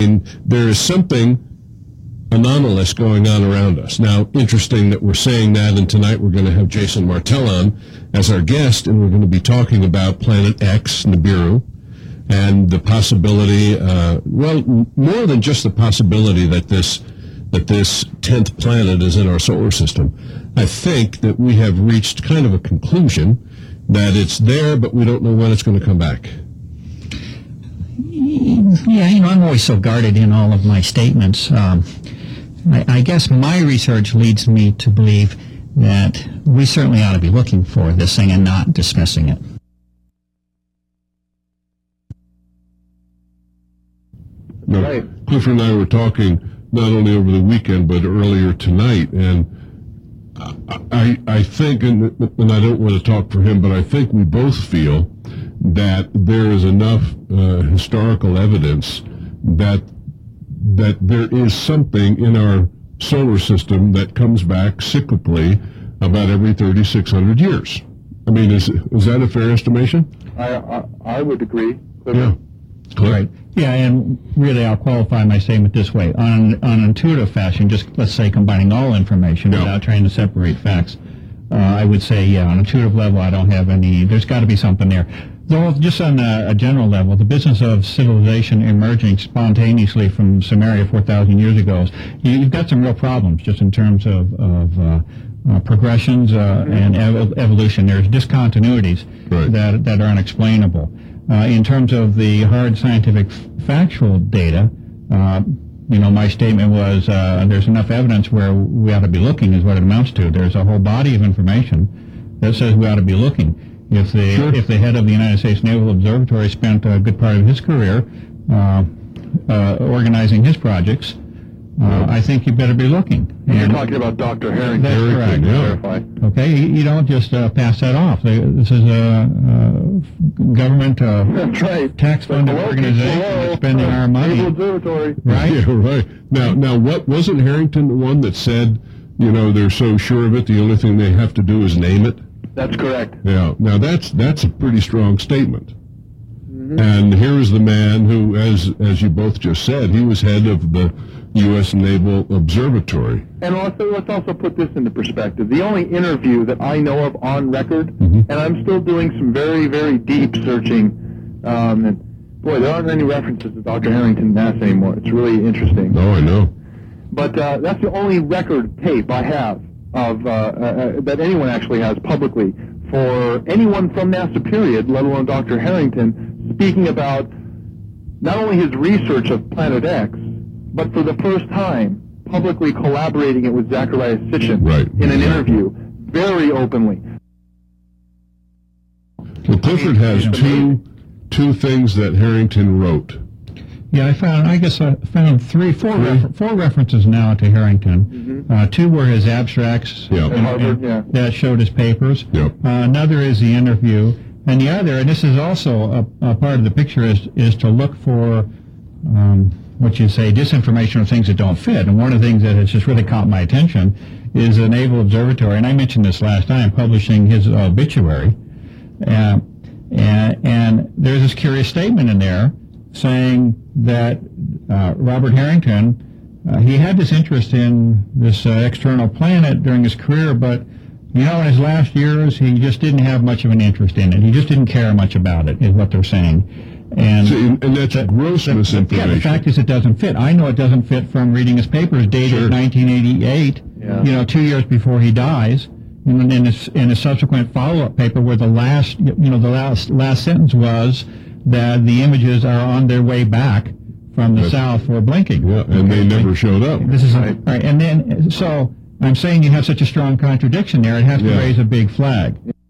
There is something anomalous going on around us. Now, interesting that we're saying that, and tonight we're going to have Jason Martell on as our guest, and we're going to be talking about Planet X, Nibiru, and the possibility, more than just the possibility that this 10th planet is in our solar system. I think that we have reached kind of a conclusion that it's there, but we don't know when it's going to come back. Yeah, I'm always so guarded in all of my statements. I guess my research leads me to believe that we certainly ought to be looking for this thing and not dismissing it. No, right. Clifford and I were talking not only over the weekend but earlier tonight, and I think, and I don't want to talk for him, but I think we both feel that there is enough historical evidence that there is something in our solar system that comes back cyclically about every 3,600 years. I mean, is that a fair estimation? I would agree. Yeah. Right. Yeah, and really I'll qualify my statement this way. On an intuitive fashion, just let's say combining all information without trying to separate facts, I would say, on an intuitive level, I don't have any, there's got to be something there. Though, just on a general level, the business of civilization emerging spontaneously from Sumeria 4,000 years ago, you've got some real problems just in terms of progressions and evolution. There's discontinuities that are unexplainable. In terms of the hard scientific factual data, my statement was there's enough evidence where we ought to be looking is what it amounts to. There's a whole body of information that says we ought to be looking. If the head of the United States Naval Observatory spent a good part of his career organizing his projects, I think you better be looking. You're talking about Dr. Harrington. That's correct. Verify. Okay, you don't just pass that off. This is a government tax-funded organization that's spending our money. Naval Observatory. Right? Yeah, right. Now, what wasn't Harrington the one that said, they're so sure of it, the only thing they have to do is name it? That's correct. Yeah. Now, that's a pretty strong statement. And here is the man who, as you both just said, he was head of the U.S. Naval Observatory. And let's also put this into perspective. The only interview that I know of on record, and I'm still doing some very, very deep searching, and boy, there aren't any references to Dr. Harrington in NASA anymore. It's really interesting. Oh, I know. But that's the only record tape I have of that anyone actually has publicly for anyone from NASA, period, let alone Dr. Harrington, speaking about not only his research of Planet X, but for the first time, publicly collaborating it with Zecharia Sitchin in an interview, very openly. Well, Clifford has two things that Harrington wrote. Yeah, I found four references now to Harrington. Two were his abstracts that showed his papers. Another is the interview. And the other, and this is also a part of the picture, is to look for what you say, disinformation or things that don't fit. And one of the things that has just really caught my attention is the Naval Observatory, and I mentioned this last time, publishing his obituary. And there's this curious statement in there saying that Robert Harrington, he had this interest in this external planet during his career, but in his last years, he just didn't have much of an interest in it. He just didn't care much about it, is what they're saying. And that's gross misinformation. Yeah, the fact is it doesn't fit. I know it doesn't fit from reading his papers dated 1988, 2 years before he dies, and in his subsequent follow-up paper where the last sentence was that the images are on their way back from the south for blinking. Yeah, and they never showed up. This is right. And then, so I'm saying you have such a strong contradiction there, it has to raise a big flag.